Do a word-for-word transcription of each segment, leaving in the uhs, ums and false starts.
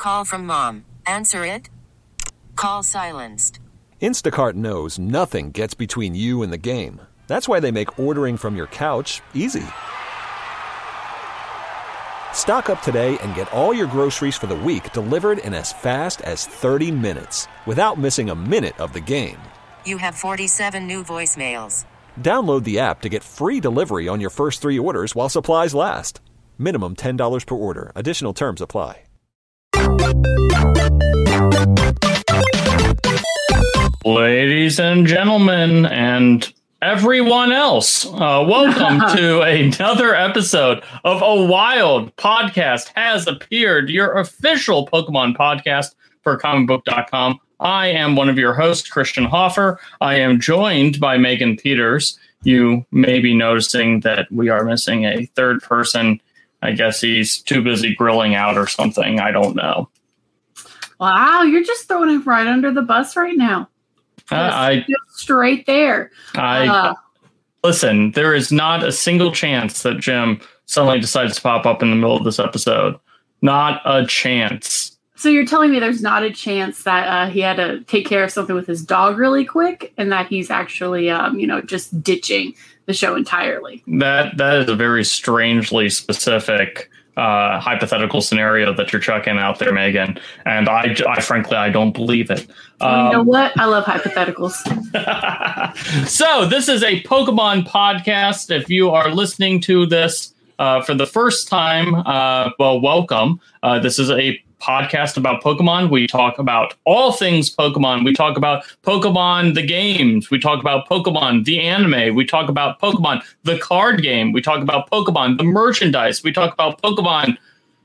Call from mom. Answer it. Call silenced. Instacart knows nothing gets between you and the game. That's why they make ordering from your couch easy. Stock up today and get all your groceries for the week delivered in as fast as thirty minutes without missing a minute of the game. You have forty-seven new voicemails. Download the app to get free delivery on your first three orders while supplies last. Minimum ten dollars per order. Additional terms apply. Ladies and gentlemen, and everyone else, uh, welcome to another episode of A Wild Podcast Has Appeared, your official Pokemon podcast for comic book dot com. I am one of your hosts, Christian Hoffer. I am joined by Megan Peters. You may be noticing that we are missing a third person. I guess he's too busy grilling out or something. I don't know. Wow, you're just throwing him right under the bus right now. Uh, I just straight there. I uh, listen. There is not a single chance that Jim suddenly decides to pop up in the middle of this episode. Not a chance. So you're telling me there's not a chance that uh, he had to take care of something with his dog really quick, and that he's actually, um, you know, just ditching the show entirely. That that is a very strangely specific uh, hypothetical scenario that you're chucking out there, Megan. And I, I frankly, I don't believe it. Um, you know what? I love hypotheticals. So this is a Pokemon podcast. If you are listening to this uh, for the first time, uh, well, welcome. Uh, this is a podcast about Pokemon. We talk about all things Pokemon. We talk about Pokemon the games. We talk about Pokemon the anime. We talk about Pokemon the card game. We talk about Pokemon the merchandise. We talk about Pokemon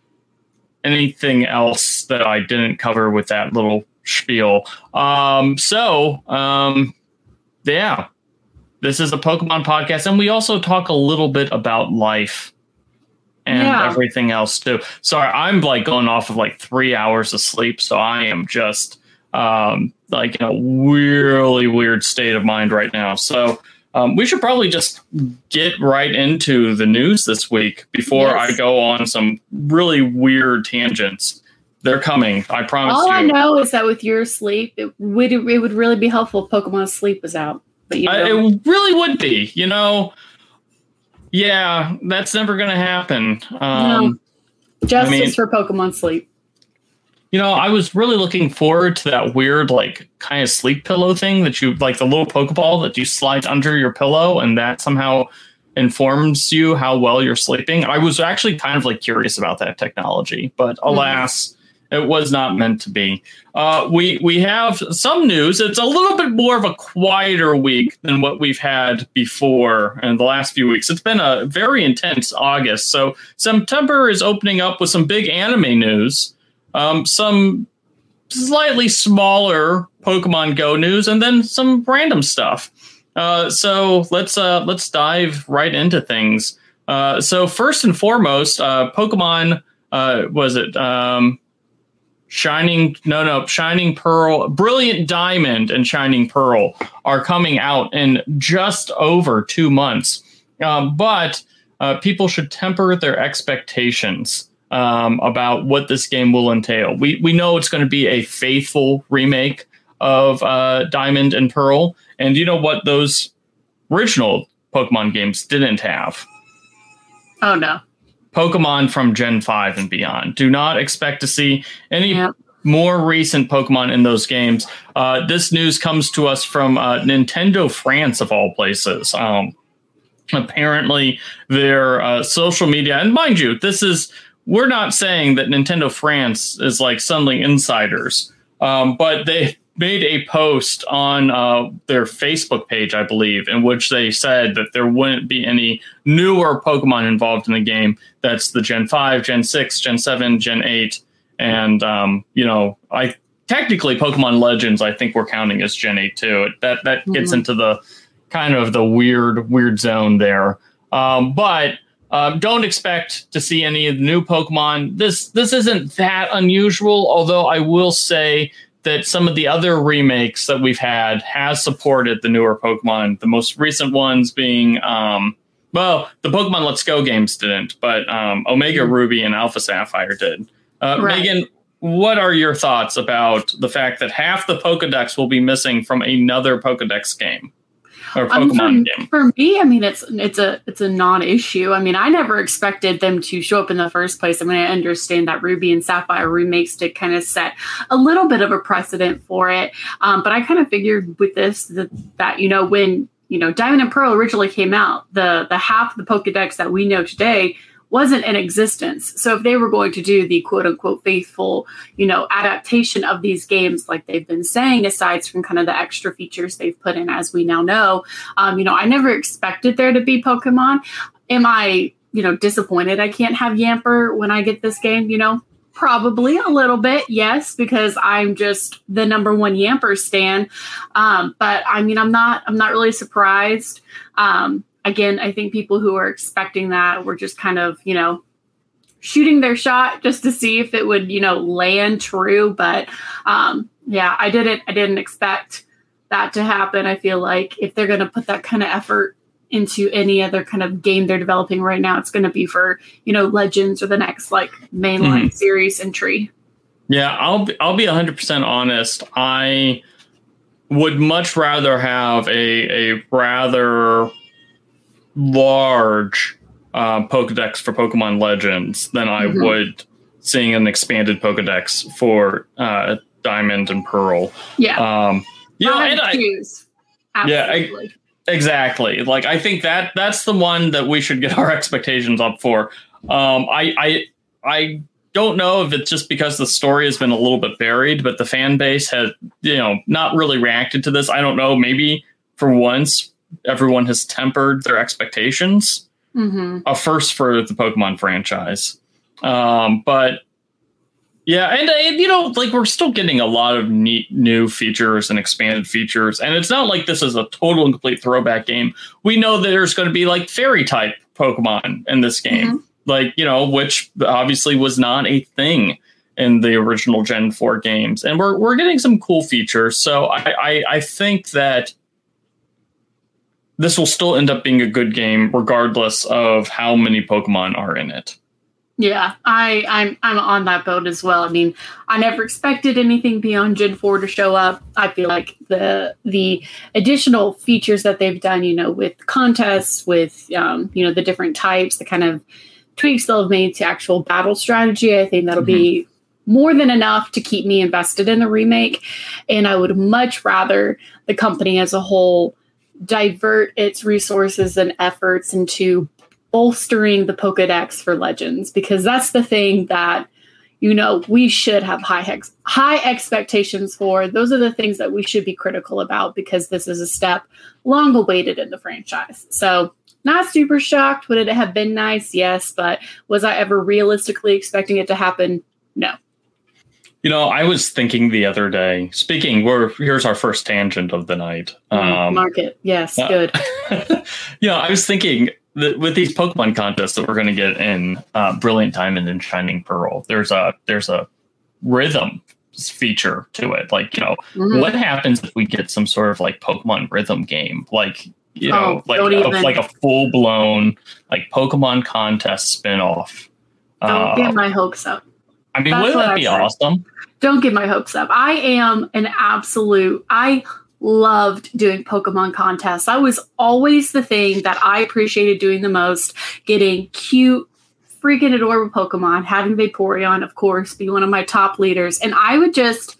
anything else that I didn't cover with that little spiel. Um, so, um, yeah, this is a Pokemon podcast, and we also talk a little bit about life. And yeah. everything else too. Sorry, I'm like going off of like three hours of sleep, so I am just um, like in a really weird state of mind right now. So um, we should probably just get right into the news this week before yes. I go on some really weird tangents. They're coming, I promise All you. I know is that with your sleep, it would it would really be helpful if Pokemon Sleep was out. But you know. uh, it really would be, you know. Yeah, that's never going to happen. Um, no. Justice I mean, for Pokemon Sleep. You know, I was really looking forward to that weird, like, kind of sleep pillow thing that you, like the little Pokeball that you slide under your pillow, and that somehow informs you how well you're sleeping. I was actually kind of like curious about that technology, but alas, mm-hmm. it was not meant to be. Uh, we we have some news. It's a little bit more of a quieter week than what we've had before in the last few weeks. It's been a very intense August. So September is opening up with some big anime news, um, some slightly smaller Pokemon Go news, and then some random stuff. Uh, so let's uh, let's dive right into things. Uh, so first and foremost, uh, Pokemon uh, was it? Um, Shining, no, no, Shining Pearl, Brilliant Diamond and Shining Pearl are coming out in just over two months. Um, but uh, people should temper their expectations um, about what this game will entail. We we know it's going to be a faithful remake of uh, Diamond and Pearl. And you know what those original Pokemon games didn't have? Oh, no. Pokemon from Gen five and beyond. Do not expect to see any yep. more recent Pokemon in those games. Uh, this news comes to us from uh, Nintendo France, of all places. Um, apparently, their uh, social media, and mind you, this is, we're not saying that Nintendo France is like suddenly insiders, um, but they made a post on uh, their Facebook page, I believe, in which they said that there wouldn't be any newer Pokemon involved in the game. That's the Gen five, Gen six, Gen seven, Gen eight. And, um, you know, I technically Pokemon Legends, I think we're counting as Gen eight too. That that mm-hmm. gets into the kind of the weird, weird zone there. Um, but um, don't expect to see any of the new Pokemon. This, this isn't that unusual, although I will say that some of the other remakes that we've had has supported the newer Pokemon. The most recent ones being, um, well, the Pokemon Let's Go games didn't, but um, Omega Ruby and Alpha Sapphire did. Uh, right. Megan, what are your thoughts about the fact that half the Pokedex will be missing from another Pokedex game or Pokemon I mean, for, game? For me, I mean, it's it's a it's a non-issue. I mean, I never expected them to show up in the first place. I mean, I understand that Ruby and Sapphire remakes did kind of set a little bit of a precedent for it, um, but I kind of figured with this that, that you know when you know Diamond and Pearl originally came out, the the half of the Pokedex that we know today wasn't in existence. So if they were going to do the quote unquote faithful, you know, adaptation of these games, like they've been saying, aside from kind of the extra features they've put in, as we now know, um, you know, I never expected there to be Pokemon. Am I, you know, disappointed I can't have Yamper when I get this game? You know, probably a little bit, yes, because I'm just the number one Yamper stan. Um, but I mean, I'm not, I'm not really surprised. Um, Again, I think people who are expecting that were just kind of, you know, shooting their shot just to see if it would, you know, land true. But um, yeah, I didn't I didn't expect that to happen. I feel like if they're going to put that kind of effort into any other kind of game they're developing right now, it's going to be for, you know, Legends or the next like mainline mm-hmm. series entry. Yeah, I'll be, I'll be one hundred percent honest. I would much rather have a a rather large uh, Pokedex for Pokemon Legends than I mm-hmm. would seeing an expanded Pokedex for uh, Diamond and Pearl. Yeah. Um, you know, and I, yeah, I, exactly. Like, I think that that's the one that we should get our expectations up for. Um, I, I, I don't know if it's just because the story has been a little bit buried, but the fan base has, you know, not really reacted to this. I don't know. Maybe for once, everyone has tempered their expectations. Mm-hmm. A first for the Pokemon franchise. Um, but yeah, and, and you know, like we're still getting a lot of neat new features and expanded features. And it's not like this is a total and complete throwback game. We know that there's going to be like fairy type Pokemon in this game. Mm-hmm. Like, you know, which obviously was not a thing in the original Gen four games. And we're we're getting some cool features. So I, I, I think that this will still end up being a good game, regardless of how many Pokemon are in it. Yeah, I, I'm I'm on that boat as well. I mean, I never expected anything beyond Gen four to show up. I feel like the the additional features that they've done, you know, with contests, with um, you know, the different types, the kind of tweaks they'll have made to actual battle strategy, I think that'll mm-hmm. be more than enough to keep me invested in the remake. And I would much rather the company as a whole divert its resources and efforts into bolstering the Pokedex for Legends, because that's the thing that, you know, we should have high ex- high expectations for. Those are the things that we should be critical about, because this is a step long awaited in the franchise. So not super shocked. Would it have been nice? Yes. But was I ever realistically expecting it to happen? No. You know, I was thinking the other day, speaking, we're, here's our first tangent of the night. Um, Market. Yes, uh, good. You know, I was thinking that with these Pokemon contests that we're going to get in uh, Brilliant Diamond and Shining Pearl, there's a there's a rhythm feature to it. Like, you know, mm-hmm. what happens if we get some sort of like Pokemon rhythm game? Like, you know, oh, like, a, even... like a full blown like Pokemon contest spinoff. Don't uh, get my hopes up. I mean, wouldn't that be awesome? Don't get my hopes up. I am an absolute, I loved doing Pokemon contests. That was always the thing that I appreciated doing the most. Getting cute, freaking adorable Pokemon, having Vaporeon, of course, be one of my top leaders. And I would just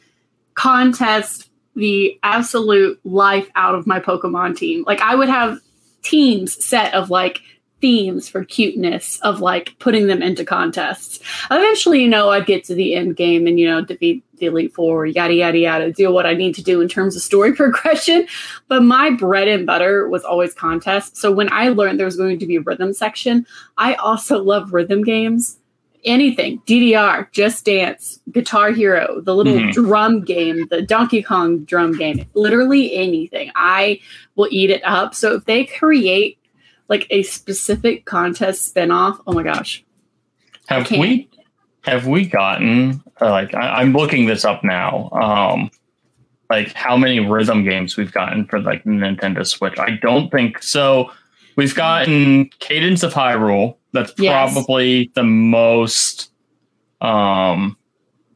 contest the absolute life out of my Pokemon team. Like, I would have teams set of like themes for cuteness, of like putting them into contests. Eventually, you know, I'd get to the end game and, you know, defeat the Elite Four, yada, yada, yada, do what I need to do in terms of story progression. But my bread and butter was always contests. So when I learned there was going to be a rhythm section, I also love rhythm games. Anything, D D R, Just Dance, Guitar Hero, the little mm-hmm. drum game, the Donkey Kong drum game, literally anything. I will eat it up. So if they create like a specific contest spinoff, oh my gosh. Have we have we gotten uh, like I, I'm looking this up now. Um, like how many rhythm games we've gotten for like Nintendo Switch? I don't think so. We've gotten Cadence of Hyrule. That's yes. probably the most um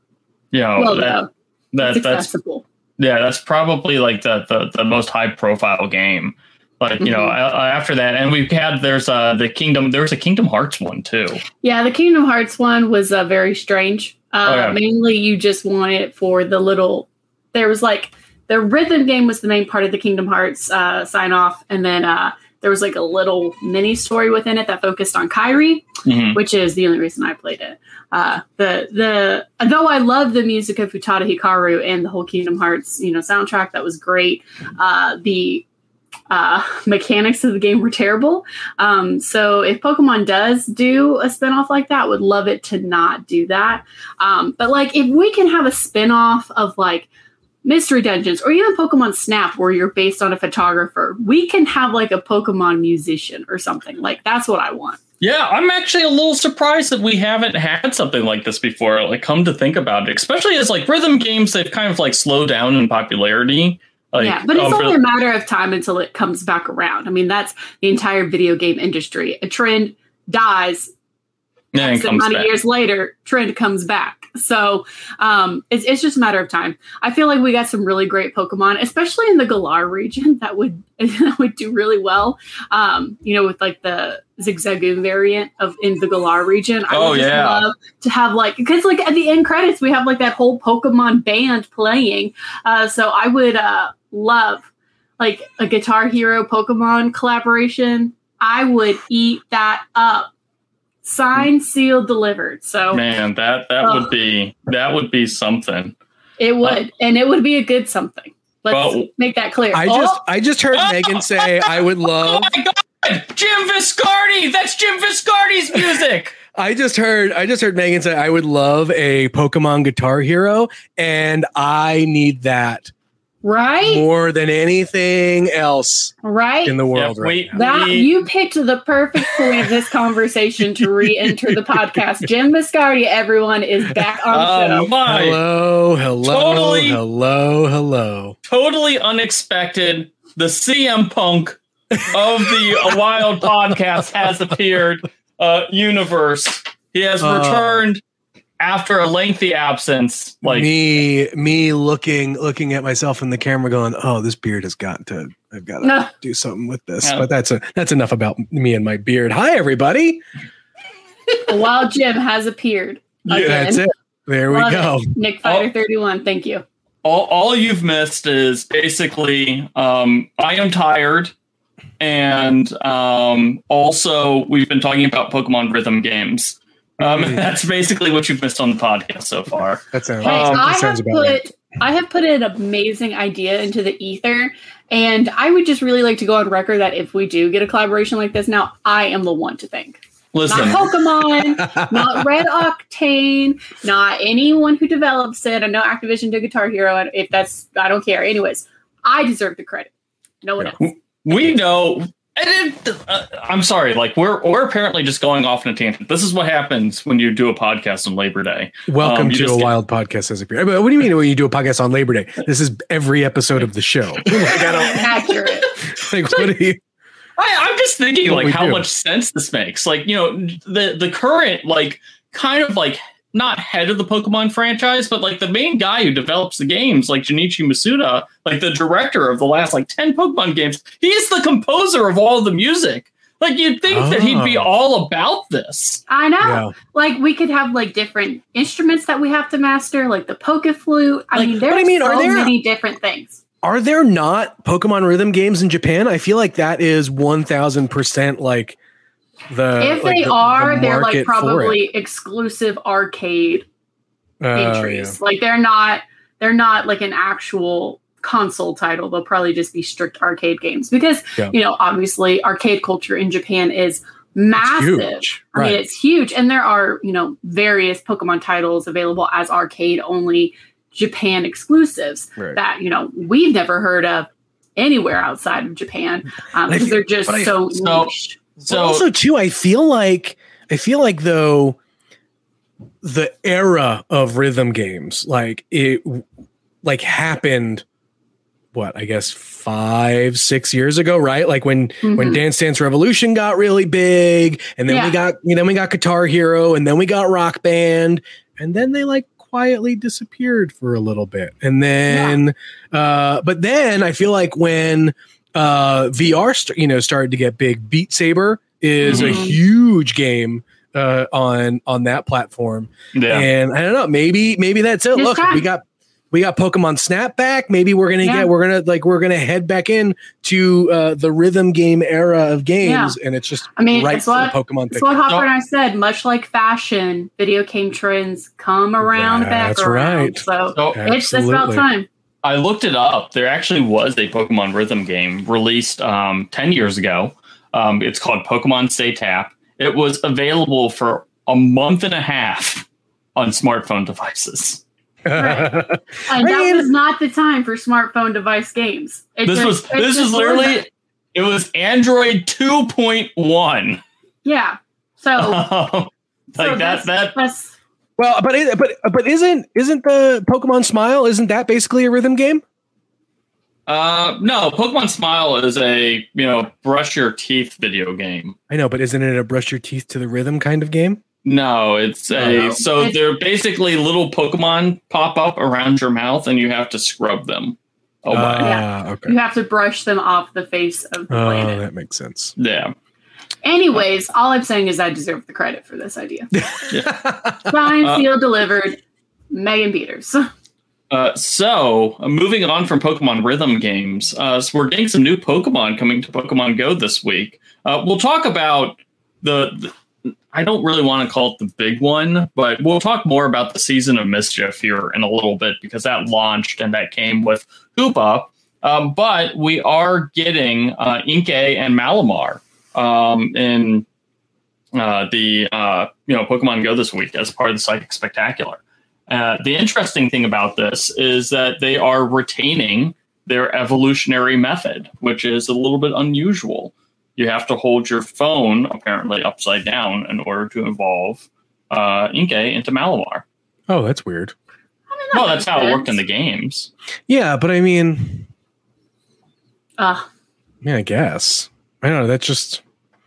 you know, well, that, no, that it's that's accessible. yeah, that's probably like the the, the most high profile game. Like, you mm-hmm. know, uh, after that, and we've had there's uh the Kingdom there's a Kingdom Hearts one too. Yeah, the Kingdom Hearts one was uh, very strange. Uh, oh, yeah. Mainly, you just want it for the little. There was like the rhythm game was the main part of the Kingdom Hearts uh, sign off, and then uh, there was like a little mini story within it that focused on Kairi, mm-hmm. which is the only reason I played it. Uh, the the though I love the music of Utada Hikaru and the whole Kingdom Hearts you know soundtrack, that was great. Uh, the Uh, mechanics of the game were terrible. Um, so if Pokemon does do a spinoff like that, would love it to not do that. Um, but like if we can have a spinoff of like Mystery Dungeons or even Pokemon Snap where you're based on a photographer, we can have like a Pokemon musician or something. Like that's what I want. Yeah, I'm actually a little surprised that we haven't had something like this before. Like come to think about it, especially as like rhythm games, they've kind of like slowed down in popularity. Like, yeah, but it's oh, only a matter of time until it comes back around. I mean, that's the entire video game industry. A trend dies, yeah, X amount of years later, trend comes back. So um, it's it's just a matter of time. I feel like we got some really great Pokemon, especially in the Galar region, that would that would do really well. Um, you know, with like the Zigzagoon variant of in the Galar region. I oh would just yeah, love to have like because like at the end credits we have like that whole Pokemon band playing. Uh, so I would uh, love like a Guitar Hero Pokemon collaboration. I would eat that up. Signed, sealed, delivered. So man, that that oh. would be that would be something. It would, uh, and it would be a good something. Let's well, make that clear. I oh. just I just heard oh. Megan say I would love. Oh my God, Jim Viscardi! That's Jim Viscardi's music. I just heard I just heard Megan say I would love a Pokemon Guitar Hero, and I need that. Right? More than anything else right? in the world yeah, right we, now. That we, you picked the perfect point of this conversation to re-enter the podcast. Jim Viscardi, everyone, is back on the oh show. My. Hello, hello, totally, hello, hello. Totally unexpected. The C M Punk of the Wild Podcast has appeared. Uh, universe. He has uh, returned. After a lengthy absence, like me, me looking, looking at myself in the camera, going, "Oh, this beard has got to. I've got to no. do something with this." Yeah. But that's a that's enough about me and my beard. Hi, everybody. Wild Jim has appeared. Yeah, that's it. There Love we go. It. Nick Fighter thirty-one. Thank you. All, all you've missed is basically, um, I am tired, and um, also we've been talking about Pokemon rhythm games. Um, that's basically what you've missed on the podcast so far. That sounds, hey, um, I that sounds have about put right. I have put an amazing idea into the ether, and I would just really like to go on record that if we do get a collaboration like this, now I am the one to thank. Listen, not Pokemon, not Red Octane, not anyone who develops it. I know Activision did Guitar Hero, and if that's I don't care. Anyways, I deserve the credit. No one yeah. else. We know. And it, uh, I'm sorry, like we're we're apparently just going off on a tangent. This is what happens when you do a podcast on Labor Day. Welcome um, to a get, wild podcast as a period. What do you mean when you do a podcast on Labor Day? This is every episode of the show. Like, I don't, accurate. Like, what do you? I, I'm just thinking, like, how do. much sense this makes. Like, you know, the the current, like, kind of like not head of the Pokemon franchise, but like the main guy who develops the games, like Junichi Masuda, like the director of the last like ten Pokemon games, he's the composer of all the music. Like you'd think oh. that he'd be all about this. I know. Yeah. Like we could have like different instruments that we have to master, like the Poke Flute. I like, mean, there's I mean, so there, many different things. Are there not Pokemon rhythm games in Japan? I feel like that is one thousand percent like the if like they the, are the they're like probably exclusive arcade uh, entries. Yeah. Like they're not they're not like an actual console title. They'll probably just be strict arcade games because yeah. you know obviously arcade culture in Japan is massive. Huge. I right. mean it's huge, and there are you know various Pokemon titles available as arcade only Japan exclusives right. that you know we've never heard of anywhere outside of Japan um, because they're just I, so so, niche. So but also too, I feel like I feel like though the era of rhythm games, like it, like happened, what I guess five, six years ago, right? Like when mm-hmm. when Dance Dance Revolution got really big, and then yeah. we got you know we got Guitar Hero, and then we got Rock Band, and then they like quietly disappeared for a little bit. And then, yeah. uh, but then I feel like when uh, V R, st- you know, started to get big, Beat Saber is mm-hmm. a huge game uh, on on that platform. Yeah. And I don't know, maybe maybe that's it. It's Look, time. we got. We got Pokemon Snap back. Maybe we're gonna yeah. get we're gonna like we're gonna head back in to uh, the rhythm game era of games, yeah. and it's just I mean, right it's what, Pokemon. It's what Hopper and I said. Much like fashion, video game trends come around back That's around. Right. So, so it's, it's about time. I looked it up. There actually was a Pokemon rhythm game released um, ten years ago. Um, it's called Pokemon Stay Tap. It was available for a month and a half on smartphone devices. Right. And I that mean, was not the time for smartphone device games. It this just, was this was literally was it was Android two point one. Yeah. So, um, like so that that that's, well, but it, but but isn't isn't the Pokemon Smile, isn't that basically a rhythm game? Uh no, Pokemon Smile is a, you know, brush your teeth video game. I know, but isn't it a brush your teeth to the rhythm kind of game? No, it's a oh, so it's, they're basically little Pokemon pop up around your mouth, and you have to scrub them away. Uh, yeah. Okay. You have to brush them off the face of the oh, planet. That makes sense. Yeah. Anyways, all I'm saying is I deserve the credit for this idea. Yeah. Signed, uh, sealed, delivered. Megan Peters. Uh, so, uh, moving on from Pokemon rhythm games, uh, so we're getting some new Pokemon coming to Pokemon Go this week. Uh, we'll talk about the. the I don't really want to call it the big one, but we'll talk more about the Season of Mischief here in a little bit because that launched and that came with Hoopa. Um, but we are getting uh, Inkay and Malamar um, in uh, the uh, you know Pokemon Go this week as part of the Psychic Spectacular. Uh, the interesting thing about this is that they are retaining their evolutionary method, which is a little bit unusual. You have to hold your phone, apparently, upside down in order to evolve uh, Inkay into Malamar. Oh, that's weird. I mean, that well, that's sense. how it worked in the games. Yeah, but I mean... Uh, yeah, I guess. I don't know, that's just...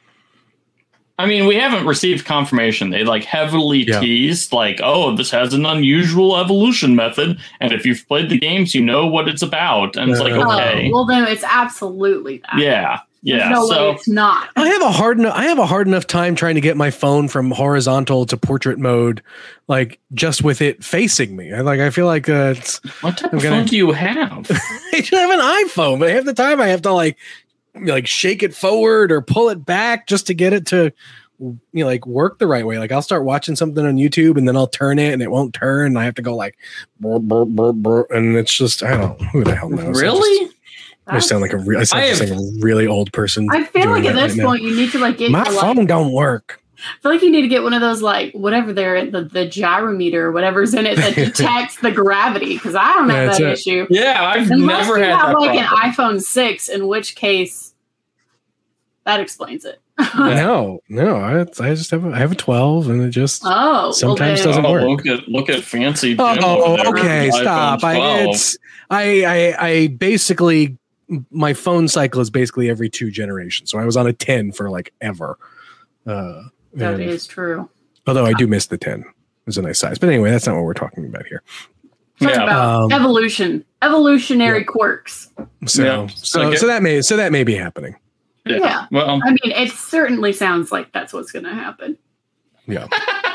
I mean, we haven't received confirmation. They, like, heavily yeah. teased, like, oh, this has an unusual evolution method, and if you've played the games, you know what it's about. And it's like, okay. Oh, well, then it's absolutely that. Yeah. Yeah, no so way it's not. I have a hard enough. I have a hard enough time trying to get my phone from horizontal to portrait mode, like just with it facing me. I like. I feel like uh, it's. What type I'm of gonna, phone do you have? I just have an iPhone, but half the time I have to like, like shake it forward or pull it back just to get it to, you know, like work the right way. Like I'll start watching something on YouTube and then I'll turn it and it won't turn. And I have to go like, burr, burr, burr, burr, and it's just I don't. Who the hell knows? Really? I sound like a, re- I sound I have, like a really old person. I feel like at this right point now. You need to like get my your, phone like, don't work. I feel like you need to get one of those like whatever they're the the gyrometer or whatever's in it that detects the gravity because I don't have That's that it. issue. Yeah, I've Unless never you had have that like problem. an iPhone six, in which case that explains it. no, no, I, I just have a, I have a twelve and it just oh sometimes well, doesn't oh, work. Look at look at fancy. Jim Oh, over okay, there. stop. I it's I, I I basically my phone cycle is basically every two generations. So I was on a ten for like ever. Uh, that is true. Although I do miss the ten. It was a nice size. But anyway, that's not what we're talking about here. Talking Yeah. about Um, evolution, evolutionary yeah. quirks. So Yeah. so Okay. so that may so that may be happening. Yeah. Yeah. Well, I mean, it certainly sounds like that's what's going to happen. Yeah.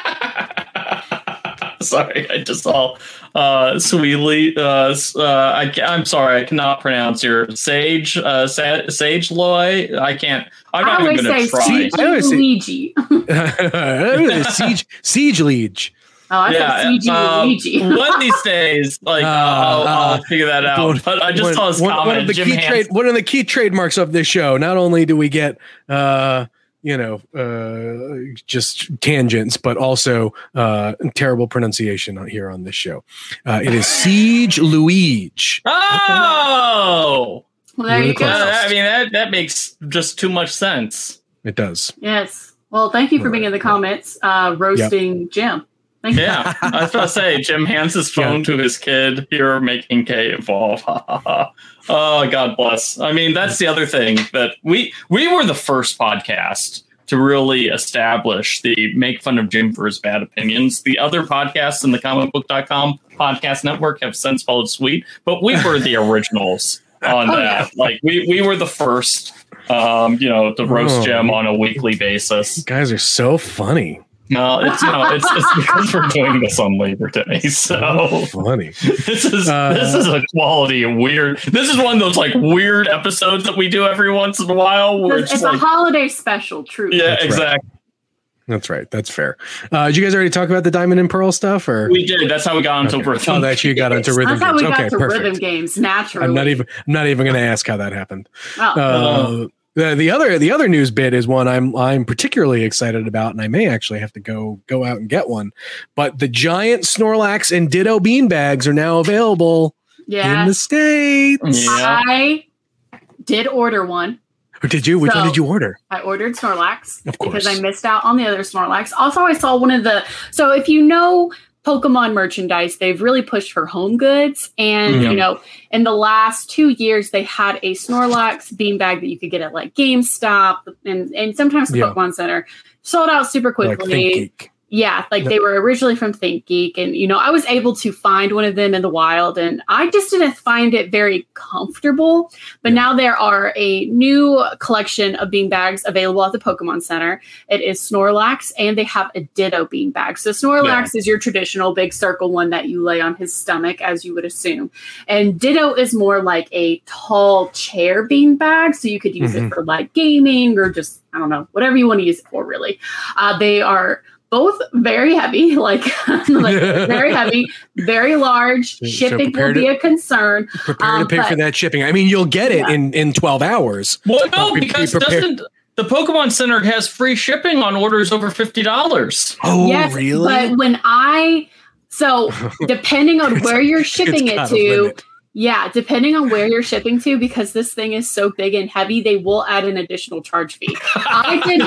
sorry, I just saw uh, Sweetly. Uh, uh, I, I'm sorry, I cannot pronounce your Sage. Uh, Sa- Sage Loy. I can't. I'm not I even always going to say try. Siege I always say- Luigi. siege Siege Liege. Oh, I Yeah, said C G um, Luigi. one of these days, like Uh, I'll, I'll uh, figure that out. one- But I just one, saw his one- comment. one of the Jim key Hans- trade one of the key trademarks of this show. Not only do we get uh you know uh just tangents, but also uh terrible pronunciation on here on this show. Uh it is Siege Luigi. Oh, Well, there You're you the go. Uh, closest. I mean that that makes just too much sense. It does. Yes. Well, thank you for being in the comments, uh, roasting Jim. Thank you. Yeah, I was about to say, Jim hands his phone Yeah. to his kid. You're making K evolve. Oh, God bless. I mean, that's the other thing that we we were the first podcast to really establish the make fun of Jim for his bad opinions. The other podcasts in the comic book dot com podcast network have since followed suit, but we were the originals on Oh, that. yeah. Like we, we were the first, um, you know, to roast Oh. Jim on a weekly basis. You guys are so funny. No, it's you know, it's, it's because we're doing this on Labor Day. So Funny. this is Uh, this is a quality of weird. This is one of those like weird episodes that we do every once in a while. Where It's, it's, it's a like, holiday special, truly. yeah, That's right. exactly. That's right. That's fair. Uh, did you guys already talk about the Diamond and Pearl stuff, or We did. That's how we got into Okay. rhythm. Oh, that's you got onto rhythm That's how we games. got Okay, to perfect. rhythm games naturally. I'm not even. I'm not even going to ask how that happened. Oh. Uh, the, the other the other news bit is one I'm I'm particularly excited about, and I may actually have to go go out and get one. But the giant Snorlax and Ditto beanbags are now available yeah. in the States. Yeah. I did order one. Or did you? Which one So- did you order? I ordered Snorlax Of course. because I missed out on the other Snorlax. Also, I saw one of the. So, if you know Pokemon merchandise, they've really pushed for home goods. And, Mhm. you know, in the last two years, they had a Snorlax beanbag that you could get at like GameStop and, and sometimes the Yeah. Pokemon Center. Sold out super Like quickly. ThinkGeek. Yeah, like they were originally from ThinkGeek, and you know, I was able to find one of them in the wild, and I just didn't find it very comfortable. But Yeah. now there are a new collection of beanbags available at the Pokemon Center. It is Snorlax, and they have a Ditto beanbag. So Snorlax is your traditional big circle one that you lay on his stomach, as you would assume, and Ditto is more like a tall chair beanbag, so you could use Mhm. it for like gaming or just I don't know, whatever you want to use it for. Really, uh, they are both very heavy, like, like very heavy, very large. So Shipping prepare will to- be a concern. Prepare Um, to pay for but- that shipping. I mean, you'll get it Yeah. in in twelve hours. Well, no, But be- be because prepared. doesn't the Pokemon Center has free shipping on orders over fifty dollars? Oh, yes, really? but when I so depending on where you're shipping It's it got a to, limit. yeah, depending on where you're shipping to, because this thing is so big and heavy, they will add an additional charge fee. I did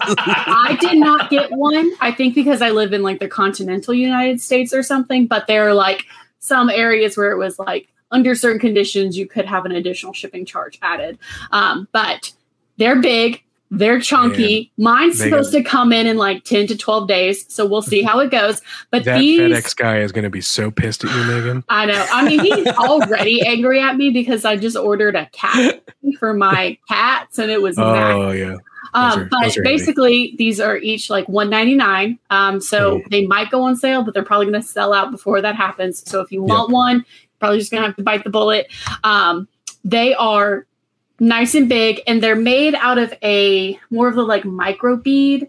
I did not get one. I think because I live in like the continental United States or something, but there are like some areas where it was like under certain conditions you could have an additional shipping charge added. Um, but they're big. They're chunky. Mine's They supposed got- to come in in like ten to twelve days. So we'll see how it goes. But That these, FedEx guy is going to be so pissed at you, Megan. I know. I mean, he's already angry at me because I just ordered a cat for my cats and it was massive. Oh yeah. Um, Those are- but those are heavy. basically, these are each like one ninety-nine. Um, so Oh. they might go on sale, but they're probably going to sell out before that happens. So if you want one, probably just going to have to bite the bullet. Um, they are nice and big, and they're made out of a more of the like micro bead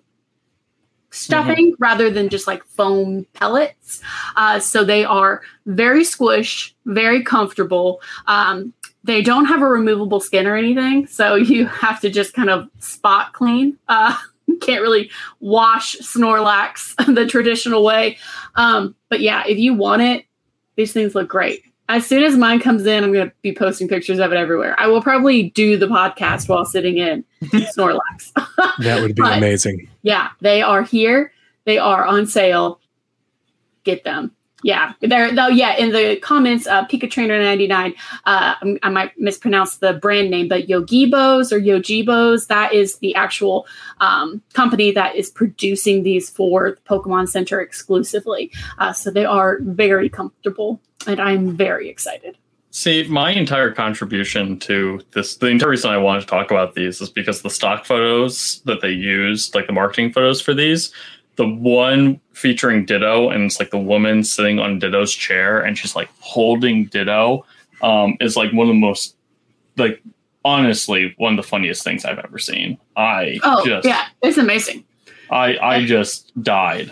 stuffing rather than just like foam pellets. Uh, so they are very squish, very comfortable. Um, they don't have a removable skin or anything, so you have to just kind of spot clean. Uh, you can't really wash Snorlax the traditional way. Um, but yeah, if you want it, these things look great. As soon as mine comes in, I'm going to be posting pictures of it everywhere. I will probably do the podcast while sitting in Snorlax. That would be But- amazing. Yeah, they are here. They are on sale. Get them. Yeah, they're though. Yeah, in the comments, uh, Pika Trainer ninety-nine. Uh, I'm- I might mispronounce the brand name, but Yogibos or Yojibos. That is the actual um, company that is producing these for the Pokemon Center exclusively. Uh, so they are very comfortable, and I'm very excited. See, my entire contribution to this, the entire reason I wanted to talk about these is because the stock photos that they used, like the marketing photos for these, the one featuring Ditto, and it's like the woman sitting on Ditto's chair and she's like holding Ditto, um, is like one of the most, like, honestly, one of the funniest things I've ever seen. I Oh just, yeah, it's amazing. I, I just died.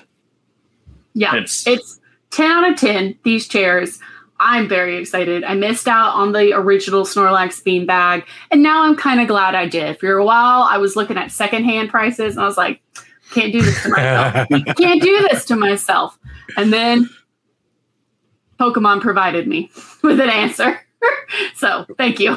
Yeah, It's- it's, ten out of ten, these chairs. I'm very excited. I missed out on the original Snorlax beanbag, and now I'm kind of glad I did. For a while, I was looking at secondhand prices, and I was like, can't do this to myself. Can't do this to myself. And then Pokemon provided me with an answer. So thank you.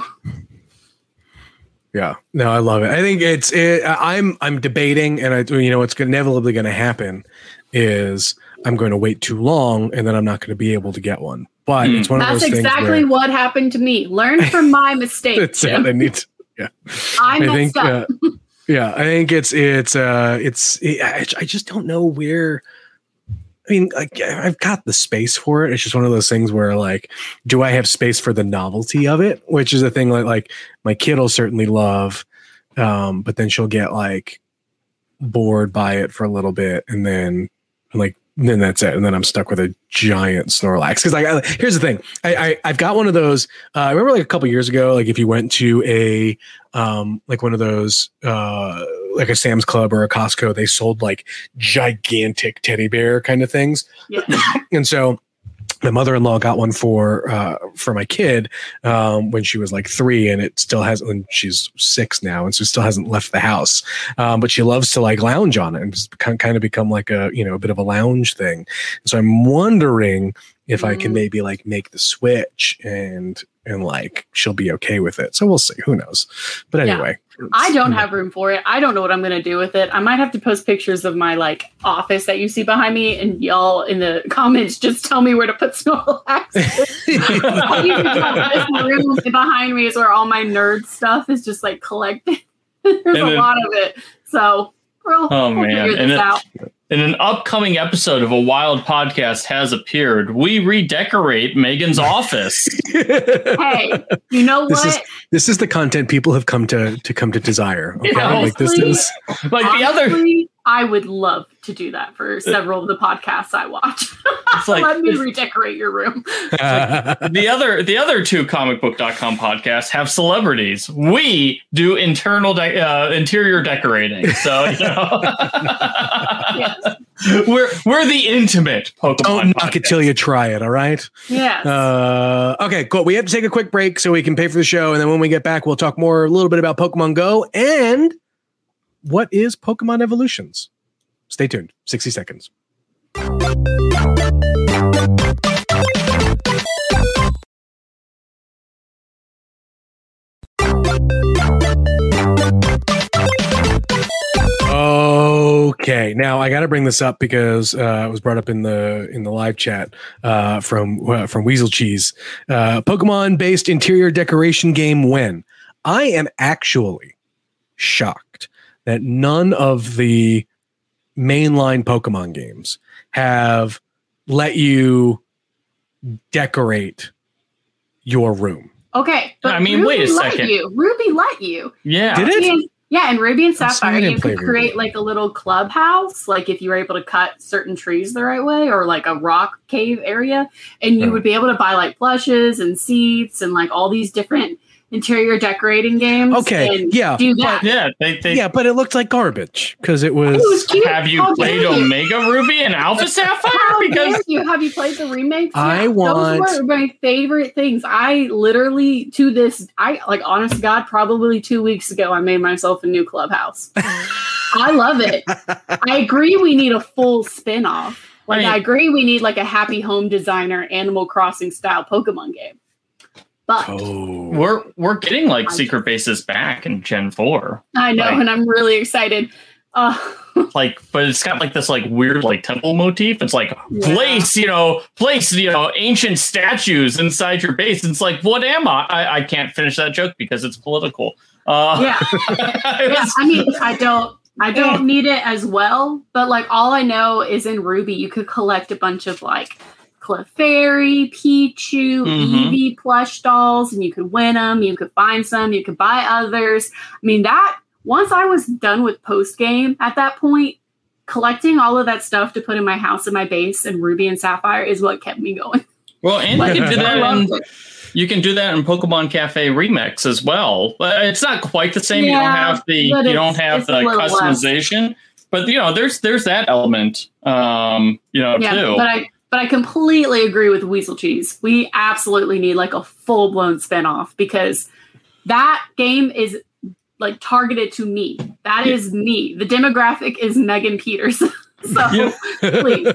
Yeah, no, I love it. I think it's. It, I'm. I'm debating, and I. You know, what's inevitably going to happen is I'm going to wait too long, and then I'm not going to be able to get one. But Hmm. it's one of That's those things exactly where what happened to me. Learn from my mistakes. it's sad. I need. To, yeah, I I messed think. up. Uh, Yeah, I think it's it's uh it's it, I, I just don't know where. I mean, like, I've got the space for it. It's just one of those things where, like, do I have space for the novelty of it? Which is a thing like like my kid will certainly love, um, but then she'll get like bored by it for a little bit, and then like then that's it, and then I'm stuck with a giant Snorlax. Because like, I, here's the thing, I, I I've got one of those. Uh, I remember like a couple years ago, like if you went to a um like one of those uh. like a Sam's Club or a Costco, they sold like gigantic teddy bear kind of things. Yeah. And so my mother-in-law got one for, uh, for my kid, um, when she was like three, and it still hasn't, and she's six now. And so still hasn't left the house. Um, but she loves to like lounge on it and just kind of become like a, you know, a bit of a lounge thing. And so I'm wondering if mm. I can maybe like make the switch and, and like, she'll be okay with it. So we'll see, who knows? But anyway. Yeah. I don't have room for it. I don't know what I'm going to do with it. I might have to post pictures of my like office that you see behind me, and y'all in the comments just tell me where to put Snorlax. The room behind me is where all my nerd stuff is just like collected. There's and a then, lot of it. So we'll, oh we'll man, figure this and it, out. In an upcoming episode of A Wild Podcast Has Appeared, we redecorate Megan's office. Hey, you know this what? Is, this is the content people have come to to come to desire. Okay? Yeah, like this is like honestly, the other. I would love to do that for several of the podcasts I watch. It's like, Let me redecorate your room. Like the other the other two comic book dot com podcasts have celebrities. We do internal de- uh, interior decorating. So you know, yes. we're we're the intimate Pokemon. Don't knock podcast. it till you try it. All right. Yeah. Uh, okay. Cool. We have to take a quick break so we can pay for the show, and then when we get back, we'll talk more a little bit about Pokemon Go and what is Pokemon Evolutions. Stay tuned. sixty seconds. Okay, now I got to bring this up because uh, it was brought up in the in the live chat uh, from uh, from Weasel Cheese. Uh, Pokemon-based interior decoration game when? I am actually shocked that none of the mainline Pokemon games have let you decorate your room. Okay, but I mean, Ruby wait a let second. You. Ruby let you. Yeah. Did it? And, yeah, and Ruby and I'm sorry, Sapphire, I didn't you could play create Ruby. like a little clubhouse, like if you were able to cut certain trees the right way, or like a rock cave area, and you Oh. would be able to buy like plushes and seats and like all these different interior decorating games. Okay, and yeah, do that. Yeah, they, they Yeah, but it looked like garbage because it was. It was cute. have you How played dare you? Omega Ruby and Alpha Sapphire? How Because dare you? Have you played the remakes? I Yeah, want- Those were my favorite things. I literally, to this, I like, honest to God, probably two weeks ago, I made myself a new clubhouse. I love it. I agree we need a full spin-off. Like, Right. I agree we need like a Happy Home Designer Animal Crossing style Pokemon game. But Oh, we're we're getting like secret bases back in Gen four. I know, Like- and I'm really excited. Uh, Like, but it's got like this like weird like temple motif. It's like Yeah. place, you know, place, you know, ancient statues inside your base. And it's like, what am I? I, I can't finish that joke because it's political. Uh, yeah. it Yeah, was- I mean, I don't, I don't need it as well, but like all I know is in Ruby, you could collect a bunch of like Clefairy, Pichu, Mhm. Eevee plush dolls, and you could win them. You could find some. You could buy others. I mean, that once I was done with post game at that point, collecting all of that stuff to put in my house and my base and Ruby and Sapphire is what kept me going. well, and you can do I that in loved it. you can do that in Pokemon Cafe Remix as well. But it's not quite the same. you don't Yeah, have the but you it's- don't have it's a the little less. customization. But you know, there's there's that element. Um, you know, Yeah, too. but I but I completely agree with Weasel Cheese. We absolutely need like a full blown spinoff because that game is like targeted to me. That is me. The demographic is Megan Peters. So Yeah. please.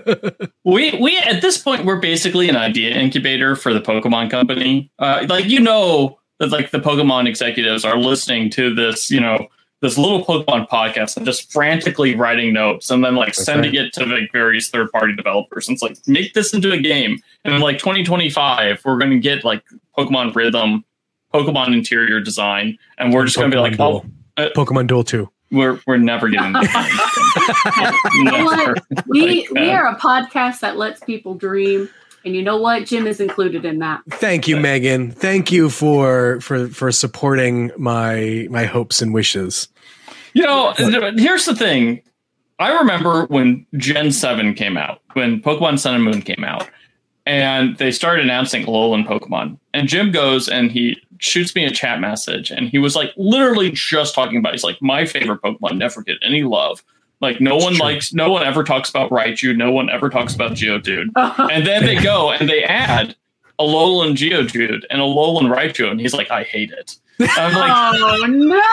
We we at this point we're basically an idea incubator for the Pokemon company. Uh, like you know that like the Pokemon executives are listening to this, you know, this little Pokemon podcast and just frantically writing notes and then like That's sending right. it to like various third party developers. And it's like make this into a game. And in like twenty twenty-five, we're going to get like Pokemon Rhythm, Pokemon interior design, and we're just going to be like, Duel. oh, uh, Pokemon Duel two. We're we're never getting that. You know Never. what? We Like, we uh, are a podcast that lets people dream, and you know what? Jim is included in that. Thank you, Megan. Thank you for for for supporting my my hopes and wishes. You know, here's the thing. I remember when Gen seven came out, when Pokemon Sun and Moon came out, and they started announcing Alolan Pokemon. And Jim goes and he shoots me a chat message, and he was like literally just talking about, he's like, my favorite Pokemon never get any love. Like no one true. likes, no one ever talks about Raichu, no one ever talks about Geodude. And then they go and they add Alolan Geodude and Alolan Raichu, and he's like, I hate it. I'm like, Oh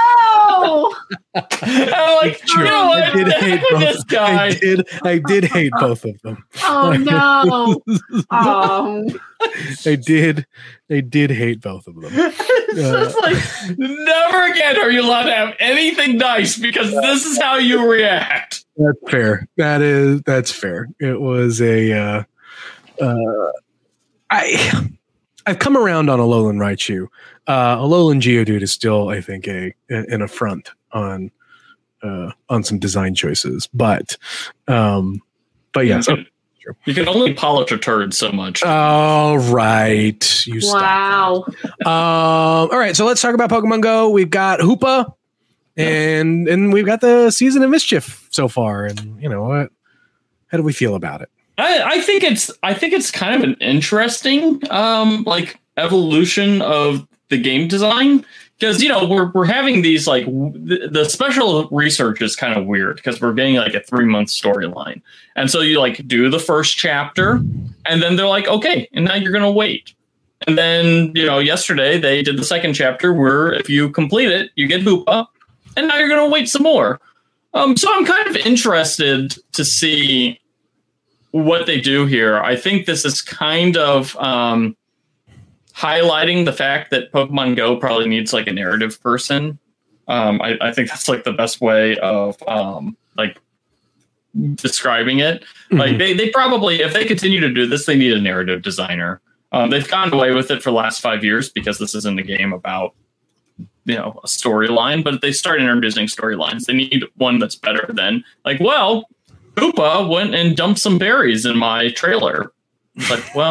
no! I'm like, you True. know what? I did hate this both. guy. I did. I did hate both of them. Oh no! Oh, I did. I did hate both of them. It's just like, never again are you allowed to have anything nice because this is how you react. That's fair. That is. That's fair. It was a. Uh, uh, I. I've come around on Alolan Raichu. Uh, Alolan Geodude is still, I think, a an affront on uh, on some design choices, but um, but yes. You can, you can only polish a turd so much. All right, you stop. wow! Um, all right, so let's talk about Pokemon Go. We've got Hoopa, and and we've got the Season of Mischief so far, and you know what? How do we feel about it? I, I think it's I think it's kind of an interesting um, like evolution of the game design, because you know we're we're having these like w- the, the special research is kind of weird because we're getting like a three month storyline, and so you like do the first chapter, and then they're like, okay, and now you're gonna wait, and then you know yesterday they did the second chapter where if you complete it you get Hoopa, and now you're gonna wait some more. Um, so I'm kind of interested to see what they do here. I think this is kind of um, highlighting the fact that Pokemon Go probably needs like a narrative person. Um, I, I think that's like the best way of um, like describing it. Mm-hmm. Like they, they probably, if they continue to do this, they need a narrative designer. Um, they've gone away with it for the last five years because this isn't a game about, you know, a storyline, but if they start introducing storylines, they need one that's better than like, well, Hoopa went and dumped some berries in my trailer. It's like, well,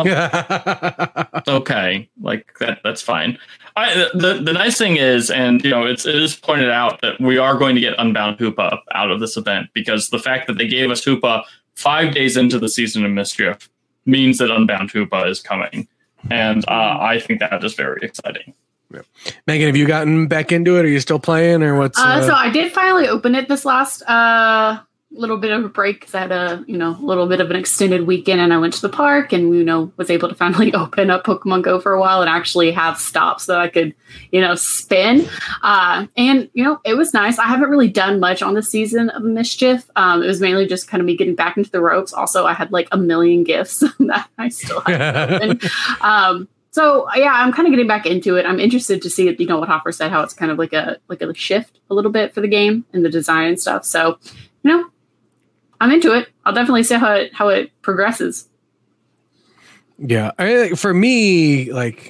okay, like that, that's fine. I, the the nice thing is, and you know, it's it is pointed out that we are going to get Unbound Hoopa out of this event because the fact that they gave us Hoopa five days into the Season of Mischief means that Unbound Hoopa is coming, and uh, I think that is very exciting. Yeah. Megan, have you gotten back into it? Are you still playing, or what's? Uh, Uh, so I did finally open it this last uh, little bit of a break because I had a you know a little bit of an extended weekend, and I went to the park, and you know was able to finally open up Pokemon Go for a while and actually have stops that I could you know spin. Uh, and you know it was nice. I haven't really done much on the Season of Mischief. Um, it was mainly just kind of me getting back into the ropes. Also, I had like a million gifts that I still had to open. Um, So yeah, I'm kind of getting back into it. I'm interested to see, you know, what Hopper said, how it's kind of like a like a shift a little bit for the game and the design and stuff. So, you know, I'm into it. I'll definitely see how it how it progresses. Yeah, I, for me, like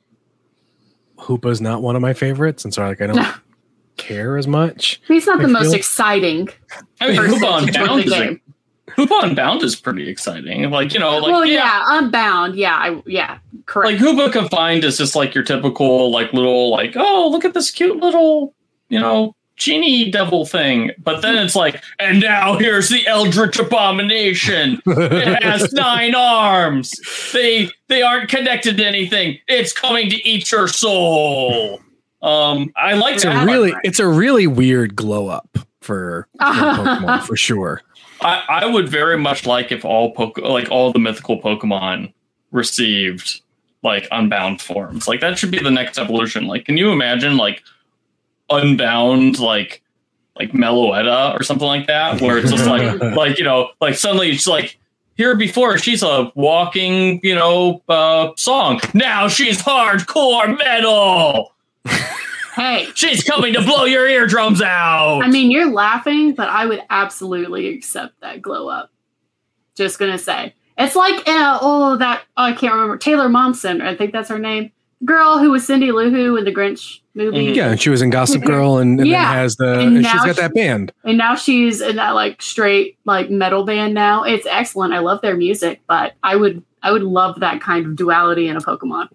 Hoopa's not one of my favorites, and so like I don't care as much. I mean, it's not I the most feel- exciting. I mean, person Hoopa to join Unbound the is a, game. Hoopa Unbound is pretty exciting. Like you know, like well, yeah. yeah, Unbound. Yeah, I, yeah, correct. Like Hoopa Confined is just like your typical like little like, oh, look at this cute little, you know, genie devil thing. But then it's like, and now here's the Eldritch Abomination. It has nine arms. They they aren't connected to anything. It's coming to eat your soul. Um, I like It's that. a really, it's a really weird glow up for, for Pokemon for sure. I, I would very much like if all poke like all the mythical Pokemon received like Unbound forms. Like that should be the next evolution. Like, can you imagine like Unbound like like Meloetta or something like that, where it's just like like you know like suddenly it's like here before she's a walking you know uh, song. Now she's hardcore metal. Hey, She's coming to blow your eardrums out. I mean, you're laughing, but I would absolutely accept that glow up. Just gonna say, it's like uh, oh that oh, I can't remember Taylor Momsen. I think that's her name. girl who was Cindy Lou Who in the Grinch movie. Yeah, and she was in Gossip Girl, and, and Yeah. then has the And and now she's got she- that band. And now she's in that like straight like metal band now. It's excellent. I love their music, but I would I would love that kind of duality in a Pokemon.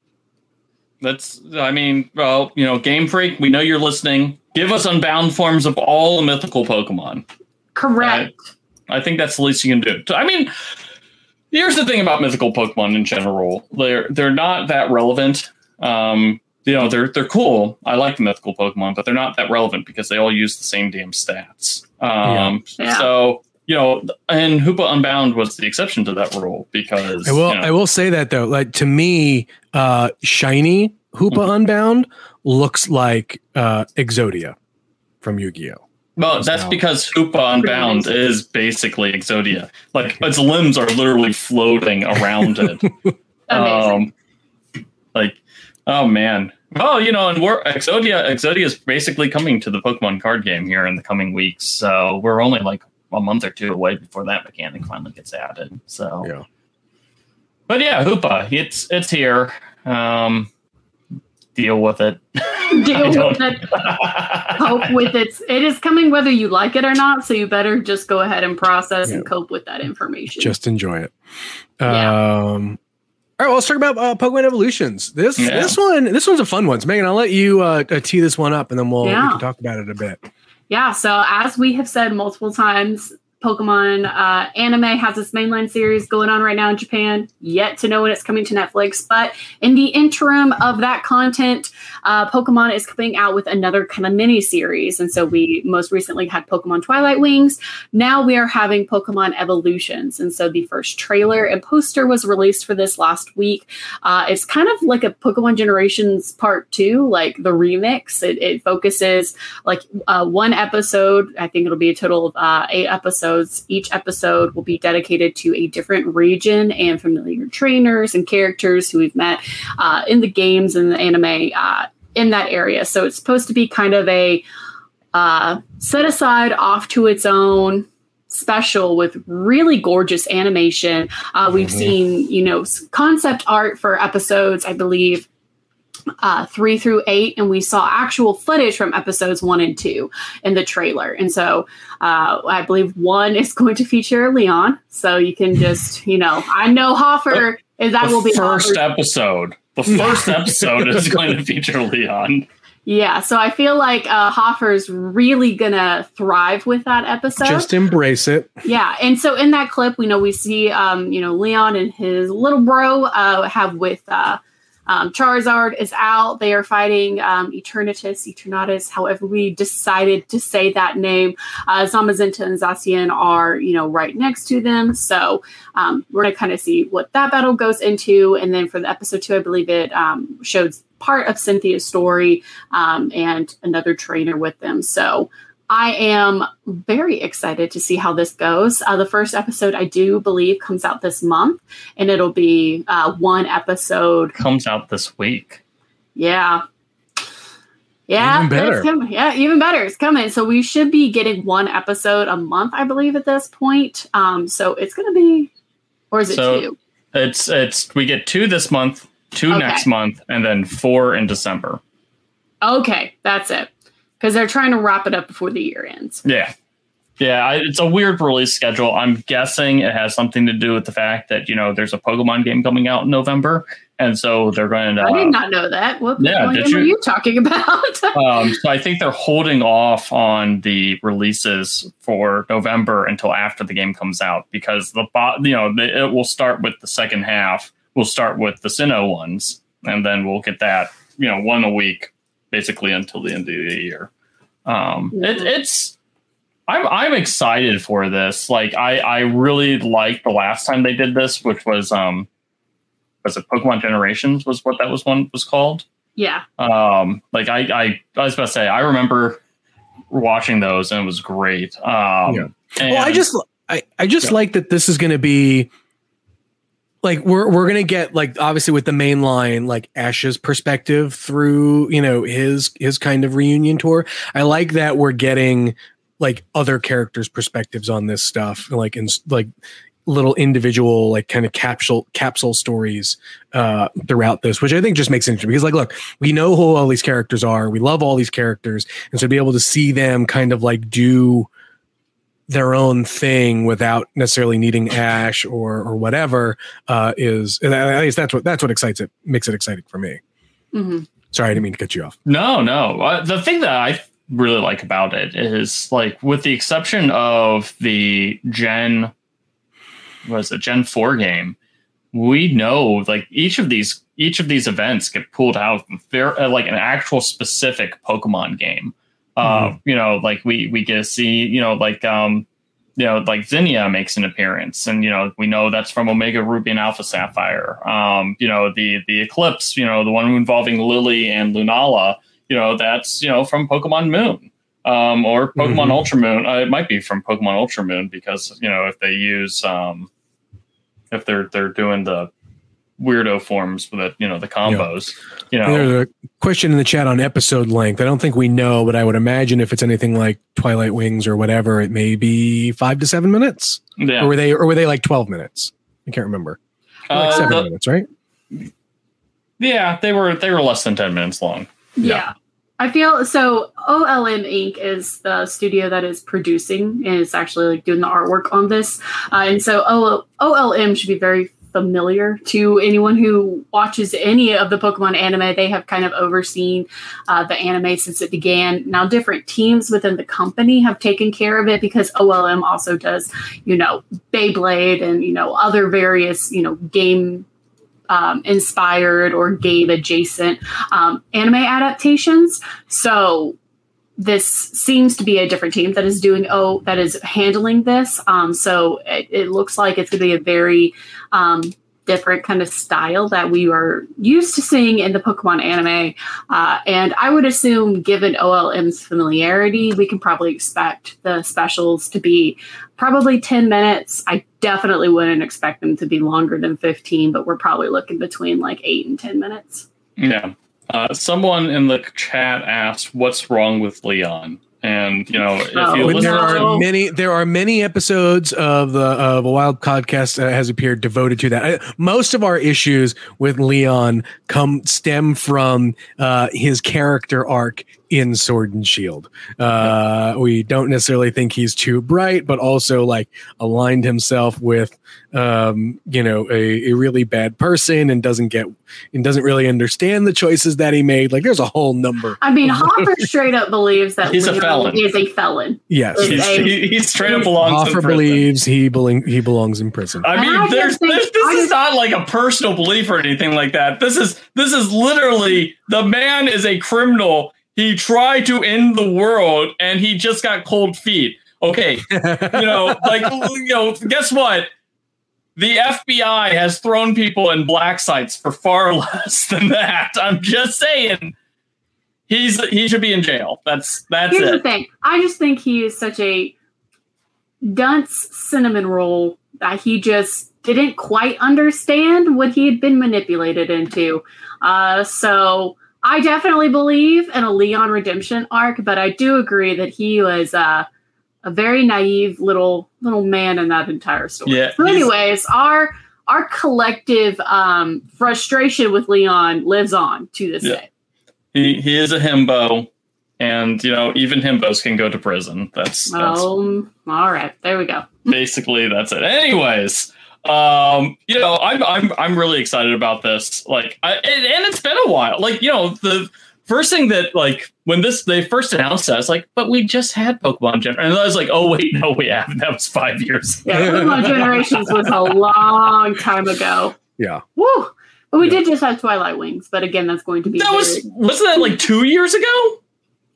That's, I mean, well, you know, Game Freak, we know you're listening. Give us unbound forms of all the mythical Pokemon. Correct. I think that's the least you can do. So, I mean, here's the thing about mythical Pokemon in general. They're they're not that relevant. Um, you know, they're they're cool. I like the mythical Pokemon, but they're not that relevant because they all use the same damn stats. Um, Yeah. Yeah. So, you know, and Hoopa Unbound was the exception to that rule because I will you know, I will say that though, like to me, uh, shiny Hoopa Mhm. Unbound looks like uh, Exodia from Yu-Gi-Oh. well, that's So- because Hoopa Unbound Pretty is basically Exodia. Like its limbs are literally floating around it. Amazing. Um, like, oh man. Well, you know, and we're Exodia. Exodia is basically coming to the Pokemon card game here in the coming weeks. So we're only like a month or two away before that mechanic finally gets added. So, Yeah. but yeah, Hoopa, it's it's here. Um, deal with it. Deal I with don't- it. Cope with it. It is coming whether you like it or not. So you better just go ahead and process and Yeah. cope with that information. Just enjoy it. Yeah. Um, all right, well, let's talk about uh, Pokemon Evolutions. This Yeah. this one this one's a fun one. So Megan, I'll let you uh, uh, tee this one up, and then we'll Yeah. we can talk about it a bit. Yeah, so as we have said multiple times, Pokemon uh, anime has its mainline series going on right now in Japan. Yet to know when it's coming to Netflix. But in the interim of that content, uh, Pokemon is coming out with another kind of mini series. And so we most recently had Pokemon Twilight Wings. Now we are having Pokemon Evolutions. And so the first trailer and poster was released for this last week. Uh, it's kind of like a Pokemon Generations Part two, like the remix. It, it focuses like uh, one episode. I think it'll be a total of uh, eight episodes. Each episode will be dedicated to a different region and familiar trainers and characters who we've met uh, in the games and the anime uh, in that area. So it's supposed to be kind of a uh, set aside, off to its own special with really gorgeous animation. Uh, we've Mhm. seen, you know, s- concept art for episodes, I believe, uh, three through eight, and we saw actual footage from episodes one and two in the trailer. And so uh, I believe one is going to feature Leon. So you can just, you know, I know Hoffer is that the will be first Hoffer's- episode. The first episode is going to feature Leon. Yeah, so I feel like uh, Hoffer's really gonna thrive with that episode. Just embrace it. Yeah, and so in that clip, we know we see, um, you know, Leon and his little bro uh, have with uh, um, Charizard is out. They are fighting um, Eternatus, Eternatus, however we decided to say that name. Uh, Zamazenta and Zacian are, you know, right next to them. So um, we're gonna kind of see what that battle goes into, and then for the episode two, I believe it um, showed part of Cynthia's story um, and another trainer with them. So I am very excited to see how this goes. Uh, the first episode, I do believe, comes out this month, and it'll be uh, one episode. Comes out this week. Yeah. Yeah, Even better. it's coming. Yeah, even better. It's coming. So we should be getting one episode a month, I believe, at this point. Um, so it's going to be, or is it So- two? It's it's we get two this month, two Okay. next month, and then four in December. Okay, that's it. Because they're trying to wrap it up before the year ends. Yeah. Yeah, I, it's a weird release schedule. I'm guessing it has something to do with the fact that, you know, there's a Pokemon game coming out in November. And so they're going to. I did not know that. What Yeah, Pokemon did game are you? you talking about? Um, so I think they're holding off on the releases for November until after the game comes out because the bo- you know the, it will start with the second half. We'll start with the Sinnoh ones, and then we'll get that you know one a week basically until the end of the year. Um, it, Mhm. it's I'm I'm excited for this. Like I I really liked the last time they did this, which was um was it Pokemon Generations was what that was one was called. Yeah. Um, like I, I, I was about to say, I remember watching those and it was great. Um, Yeah. and Well, I just I, I just Yeah. like that this is going to be like we're we're going to get like obviously with the main line like Ash's perspective through, you know, his his kind of reunion tour. I like that we're getting like other characters' perspectives on this stuff, like in like little individual like kind of capsule capsule stories uh, throughout this, which I think just makes it interesting because like, look, we know who all these characters are. We love all these characters. And so to be able to see them kind of like do their own thing without necessarily needing Ash or, or whatever uh, is, at least that's what, that's what excites it, makes it exciting for me. Mm-hmm. Sorry, I didn't mean to cut you off. No, no. Uh, the thing that I really like about it is like, with the exception of the Gen was a Gen four game, we know like each of these each of these events get pulled out very uh, like an actual specific Pokemon game. Mm-hmm. Uh, you know, like we we get to see, you know, like um, you know, like Zinnia makes an appearance, and you know, we know that's from Omega Ruby and Alpha Sapphire. Um, you know, the the Eclipse, you know, the one involving Lily and Lunala, you know, that's you know from Pokemon Moon. Um, or Pokemon mm-hmm. Ultra Moon. Uh, it might be from Pokemon Ultra Moon because you know if they use um, if they're they're doing the weirdo forms with it, you know the combos. Yeah. You know, there's a question in the chat on episode length. I don't think we know, but I would imagine if it's anything like Twilight Wings or whatever, it may be five to seven minutes. Yeah. Or were they or were they like twelve minutes? I can't remember. Like uh, seven the, minutes, right? Yeah, they were they were less than ten minutes long. Yeah. yeah. I feel so. O L M Incorporated is the studio that is producing and is actually like doing the artwork on this, uh, and so O L M should be very familiar to anyone who watches any of the Pokemon anime. They have kind of overseen uh, the anime since it began. Now, different teams within the company have taken care of it because O L M also does, you know, Beyblade and you know other various you know game. Um, inspired or game adjacent um, anime adaptations. So this seems to be a different team that is doing oh that is handling this. Um, so it, it looks like it's going to be a very um, different kind of style that we are used to seeing in the Pokemon anime. Uh, and I would assume, given O L M's familiarity, we can probably expect the specials to be probably ten minutes. I definitely wouldn't expect them to be longer than fifteen, but we're probably looking between like eight and ten minutes. Yeah. Uh, someone in the chat asked, what's wrong with Leon? And, you know, if oh, you listen there are to many, there are many episodes of the of a Wild Podcast that has appeared devoted to that. I, most of our issues with Leon come stem from uh, his character arc in Sword and Shield. Uh, we don't necessarily think he's too bright, but also like aligned himself with, um, you know, a, a really bad person and doesn't get and doesn't really understand the choices that he made. Like there's a whole number. I mean, Hopper straight up believes that he's Leon a felon. is a felon. Yes, he's, a, he, he straight up belongs Hopper in prison. believes he belong, he belongs in prison. I mean, I there's, think, there's this I is just, not like a personal belief or anything like that. This is this is literally the man is a criminal. He tried to end the world and he just got cold feet. Okay, you know, like you know, guess what? The F B I has thrown people in black sites for far less than that. I'm just saying, he's he should be in jail. That's that's Here's it. the thing. I just think he is such a dunce cinnamon roll that he just didn't quite understand what he had been manipulated into. Uh, so I definitely believe in a Leon redemption arc, but I do agree that he was uh, a very naive little little man in that entire story. Yeah, so anyways, our our collective um, frustration with Leon lives on to this yeah. day. He he is a himbo, and you know even himbos can go to prison. That's, that's um. All right, there we go. Basically, that's it. Anyways. Um, you know, I'm I'm I'm really excited about this. Like, I, and, and it's been a while. Like, you know, the first thing that like when this they first announced that, I was like, but we just had Pokemon Gen, and I was like, oh wait, no, we haven't. That was five years. Yeah, Pokemon Generations was a long time ago. Yeah. Woo! But we yeah. did just have Twilight Wings, but again, that's going to be that very, was wasn't that like two years ago?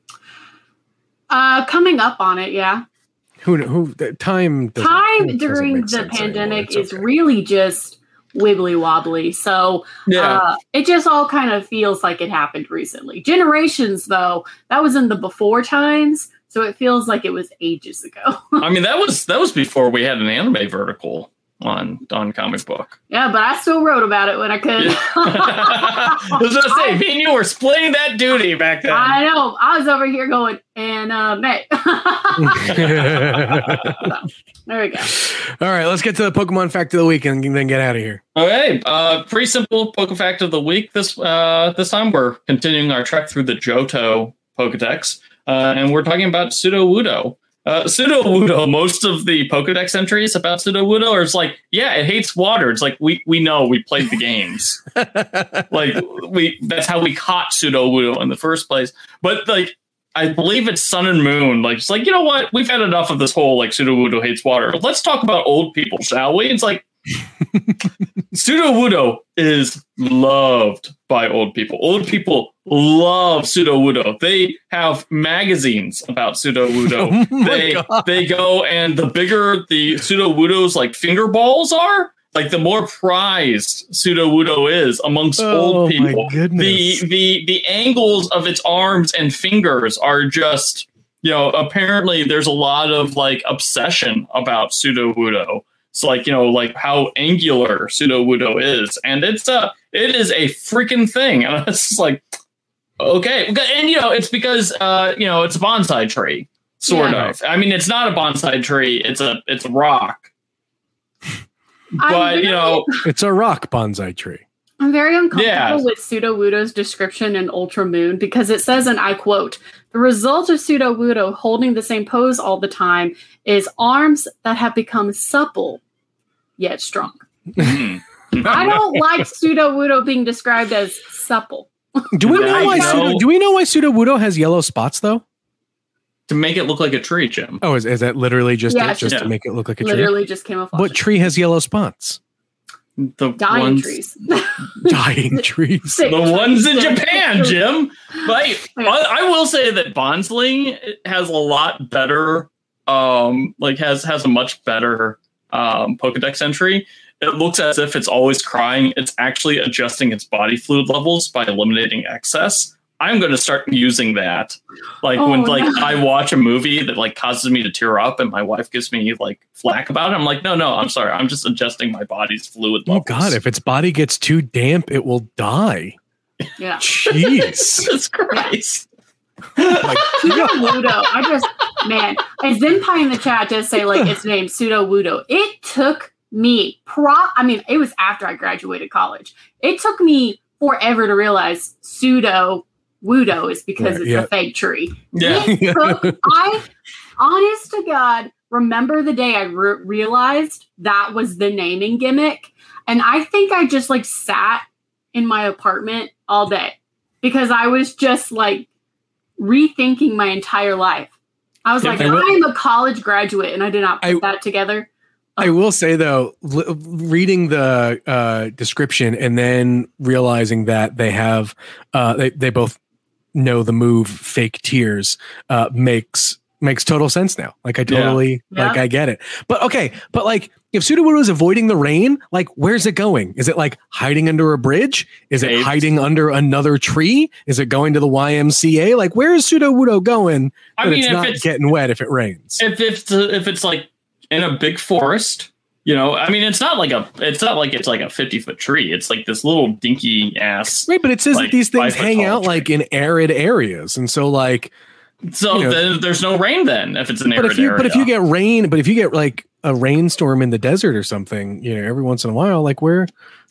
Uh, coming up on it, yeah. Who who the time time during the pandemic is okay. really just wibbly wobbly. So yeah. uh, it just all kind of feels like it happened recently. Generations, though, that was in the before times, so it feels like it was ages ago. I mean, that was that was before we had an anime vertical. on on Comic Book. Yeah, but I still wrote about it when I could. I was gonna say, me and you were splitting that duty back then. I know. I was over here going, and uh, May. There we go. All right, let's get to the Pokemon fact of the week and then get out of here. Okay, uh, pretty simple Poke fact of the week. This uh, this time we're continuing our trek through the Johto Pokedex, uh, and we're talking about Sudowoodo. Uh, Sudowoodo, most of the Pokedex entries about Sudowoodo are like, yeah, it hates water. It's like, we we know, we played the games. Like, we that's how we caught Sudowoodo in the first place. But, like, I believe it's Sun and Moon. Like, it's like, you know what? We've had enough of this whole, like, Sudowoodo hates water. Let's talk about old people, shall we? It's like, Sudowoodo is loved by old people. Old people love Sudowoodo. They have magazines about Sudowoodo. Oh they God. they go, and the bigger the Sudowoodo's like finger balls are, like the more prized Sudowoodo is amongst Oh, old my people. goodness. The the the angles of its arms and fingers are just, you know, apparently there's a lot of like obsession about Sudowoodo. It's like, you know, like how angular Sudowoodo is. And it's a, it is a freaking thing. And it's just like, okay. And, you know, it's because, uh, you know, it's a bonsai tree, sort Yeah. of. I mean, it's not a bonsai tree. It's a, it's a rock. I'm But, very, you know, It's a rock bonsai tree. I'm very uncomfortable Yeah. with Sudowoodo's description in Ultra Moon because it says, and I quote, the result of Sudowoodo holding the same pose all the time is arms that have become supple yet strong. mm. I don't like Sudowoodo being described as supple. Do we know I why? know. Pseudo, do we know why Sudowoodo has yellow spots though? To make it look like a tree, Jim. Oh, is, is that literally just Yeah, it, it's just just- to make it look like a tree? Literally just camouflage. What tree has yellow spots? The Dying ones, trees. Dying trees. Sick The ones in trees. Japan, Jim. Like, Yeah. I, I will say that Bonsling has a lot better, um, like has has a much better um, Pokedex entry. It looks as if it's always crying. It's actually adjusting its body fluid levels by eliminating excess. I'm going to start using that. Like Oh, when like no. I watch a movie that like causes me to tear up, and my wife gives me like flack about it. I'm like, no, no, I'm sorry. I'm just adjusting my body's fluid Oh levels. God! If its body gets too damp, it will die. Yeah. Jeez. Jesus Christ. Like, Sudowoodo. I just, man, and Zenpai in the chat does say like its name, Sudowoodo. It took me, pro. I mean, it was after I graduated college. It took me forever to realize Sudowoodo is because Yeah, it's yeah. a fake tree. Yeah. It took, I, honest to God, remember the day I re- realized that was the naming gimmick. And I think I just like sat in my apartment all day because I was just like rethinking my entire life. I was Yeah, like, I will- I'm a college graduate and I did not put I- that together. I will say though, li- reading the uh, description and then realizing that they have, uh, they they both know the move "fake tears" uh, makes makes total sense now. Like I Yeah. totally Yeah. like I get it. But okay, but like if Sudowoodo is avoiding the rain, like where's it going? Is it like hiding under a bridge? Is it Caves. hiding under another tree? Is it going to the Y M C A? Like where is Sudowoodo going? I That mean, it's if not it's getting wet if it rains. if if if it's like in a big forest, you know, I mean, it's not like a it's not like it's like a fifty foot tree. It's like this little dinky ass. Right, but it says like, that these things five foot hang tall out tree. like in arid areas, and so like, So you know- then there's no rain then if it's an but arid if you area. but if you get rain, but if you get like a rainstorm in the desert or something, you know, every once in a while, like where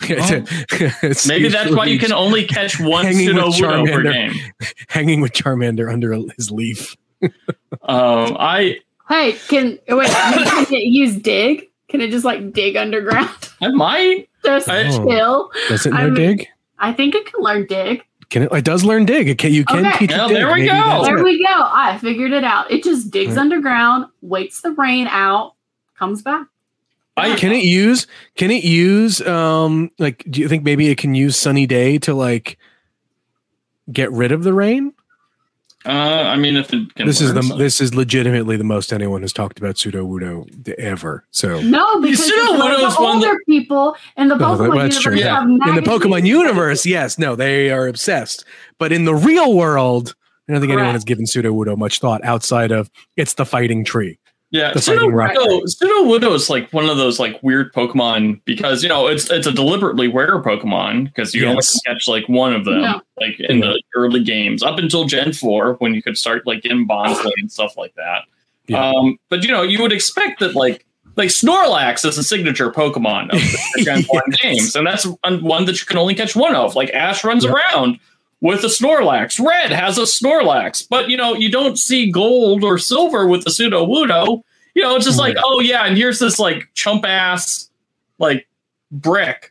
it's Maybe that's why you usually can only catch one Hanging with Sudowoodo per Charmander. game. hanging with Charmander under a, his leaf. Um, I Hey, can wait? Can it use dig? Can it just like dig underground? I might. Just I- Oh. chill. Does it know I'm- dig? I think it can learn dig. Can it? It does learn dig. It can, you can Okay. teach it Well, dig. there we Maybe go. that's There it. we go. I figured it out. It just digs Right. underground, waits the rain out, comes back. I Can it use? Can it use? Um, like, do you think maybe it can use sunny day to like get rid of the rain? Uh, I mean, if it can This is learn the something. this is legitimately the most anyone has talked about Sudowoodo ever. So No, because Sudowoodo it's like is the one older that- people in the No, Pokemon that- that's universe true. Yeah. have in the magazines. Pokemon universe, yes, no, they are obsessed. But in the real world, I don't think anyone Correct. has given Sudowoodo much thought outside of it's the fighting tree. Yeah, The fighting rock. Sudowoodo, Sudowoodo is like one of those like weird Pokemon because you know it's it's a deliberately rare Pokemon because you Yes. only catch like one of them Yeah. like in Yeah. the early games up until Gen four when you could start like getting Bonsly and stuff like that. Yeah. Um, but you know you would expect that like like Snorlax is a signature Pokemon of the Gen one Yes. games, and that's one one that you can only catch one of. Like Ash runs Yeah. around with a Snorlax. Red has a Snorlax, but you know you don't see Gold or Silver with the Sudowoodo. You know, it's just like, Right. oh yeah, and here's this like chump ass like brick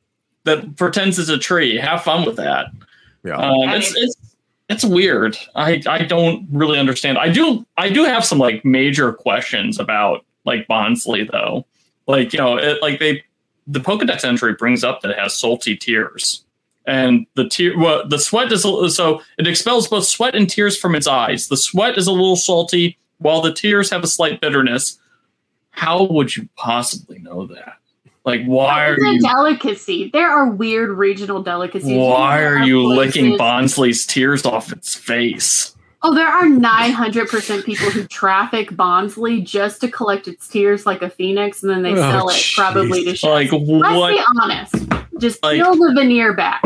that pretends it's a tree. Have fun with that. Yeah. Um, it's it's it's weird. I I don't really understand. I do I do have some like major questions about like Bonsly though. Like you know, it, like they the Pokedex entry brings up that it has salty tears. And the tear, well, the sweat is a- so it expels both sweat and tears from its eyes. The sweat is a little salty, while the tears have a slight bitterness. How would you possibly know that? Like, why It's are a you? delicacy. There are weird regional delicacies. Why There are you licking places- Bonsly's tears off its face? Oh, there are nine hundred percent people who traffic Bonsly just to collect its tears like a phoenix, and then they Oh, sell it jeez. probably to chefs. Like Let's what? be honest. Just Like- peel the veneer back.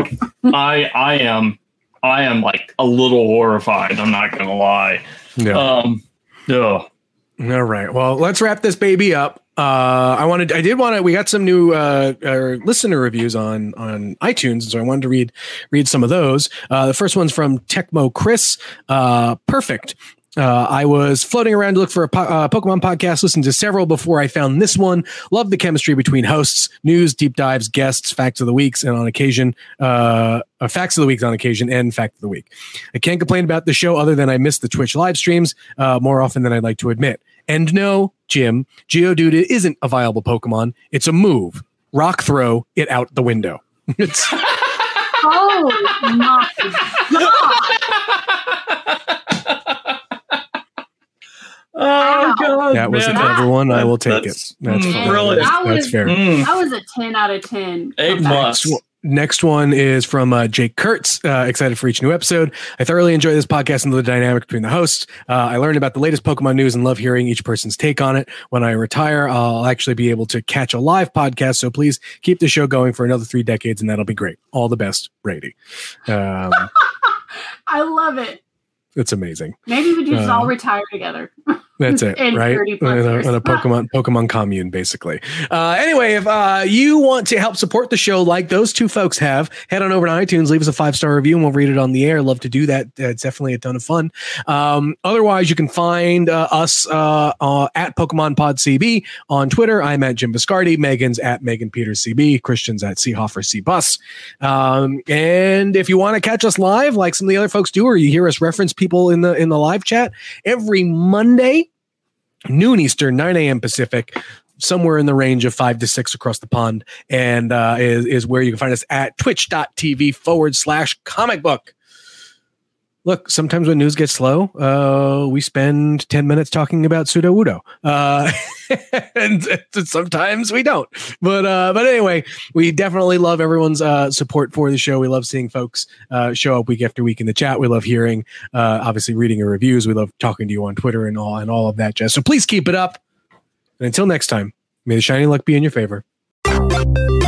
I I am I am like a little horrified. I'm not gonna lie. Yeah. Um, ugh. All right. Well, let's wrap this baby up. Uh, I wanted, I did want to. We got some new uh, uh, listener reviews on on iTunes, so I wanted to read read some of those. Uh, the first one's from Tecmo Chris. Uh, perfect. Uh, I was floating around to look for a po- uh, Pokemon podcast, listened to several before I found this one. Love the chemistry between hosts, news, deep dives, guests, facts of the weeks, and on occasion, uh, uh, facts of the weeks on occasion, and fact of the week. I can't complain about the show other than I miss the Twitch live streams uh, more often than I'd like to admit. And no, Jim, Geodude isn't a viable Pokemon. It's a move. Rock throw it out the window. It's, Oh my god! Oh god, that was a man. clever one. I will take That's- it. That's, mm, fine. brilliant. That's, that's fair. Mm, That was a ten out of ten. A comeback. plus. Next one is from uh, Jake Kurtz. Uh, excited for each new episode. I thoroughly enjoy this podcast and the dynamic between the hosts. Uh, I learned about the latest Pokemon news and love hearing each person's take on it. When I retire, I'll actually be able to catch a live podcast. So please keep the show going for another three decades, and that'll be great. All the best, Brady. Um, I love it. it's amazing. Maybe we just Uh, all retire together. That's it, In right? thirty On plus a, years. on a Pokemon Pokemon commune, basically. Uh, anyway, if uh, you want to help support the show like those two folks have, head on over to iTunes, leave us a five star review, and we'll read it on the air. Love to do that. Uh, it's definitely a ton of fun. Um, otherwise, you can find uh, us uh, uh, at Pokemon Pod C B on Twitter. I'm at Jim Viscardi. Megan's at Megan Peters C B. Christian's at Seehofer C Bus. Um, and if you want to catch us live, like some of the other folks do, or you hear us reference people in the in the live chat every Monday, noon Eastern, nine a.m. Pacific, somewhere in the range of five to six across the pond, and uh, is, is where you can find us at twitch.tv forward slash comic book. Look, sometimes when news gets slow, uh, we spend ten minutes talking about Sudowoodo. Uh, and sometimes we don't. But uh, but anyway, we definitely love everyone's uh, support for the show. We love seeing folks uh, show up week after week in the chat. We love hearing, uh, obviously, reading your reviews. We love talking to you on Twitter and all and all of that jazz. So please keep it up. And until next time, may the shiny luck be in your favor.